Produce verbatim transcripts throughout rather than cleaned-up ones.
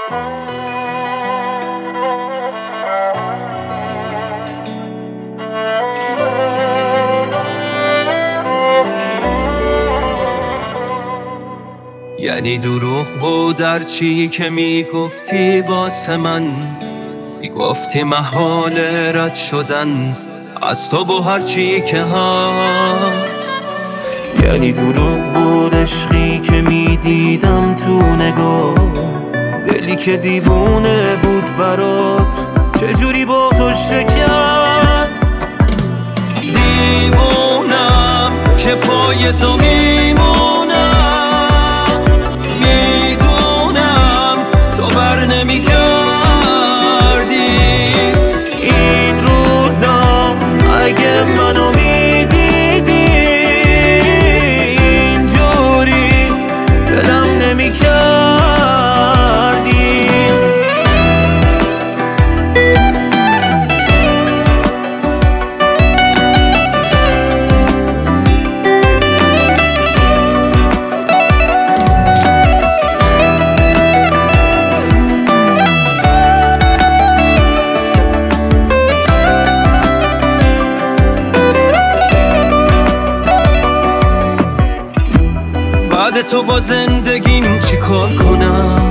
یعنی دروغ بود در چی که میگفتی واسه من، میگفتی محال رد شدن از تو با هر چی که هست. یعنی دروغ بود عشقی که میدیدم تو نگاه، دلی که دیوونه بود برات چجوری با تو شکست. دیوونم که پای تو میمونم، میدونم تو بر نمی کردی این روزا. اگه منو میدیدی اینجوری دلم نمی کردی. بعد تو با زندگیم چی کار کنم،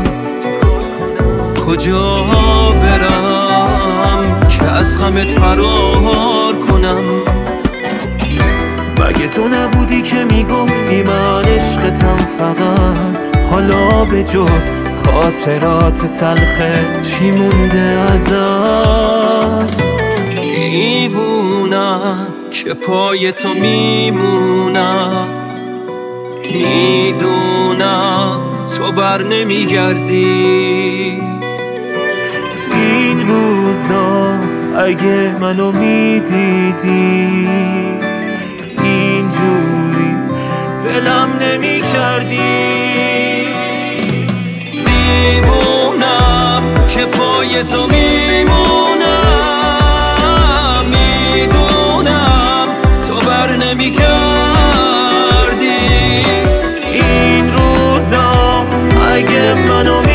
کجا برم که از غمت فرار کنم. مگه تو نبودی که میگفتی من عشقتم فقط، حالا به جز خاطرات تلخه چی مونده ازت. دیوونم که پای تو میمونم، میدونم تو بر نمیگردی این روزا. اگه منو میدیدی اینجوری دلم نمی کردی. دیوونم که پای تو میمونم، میدونم تو بر نمیگردی این روزا. اگه منو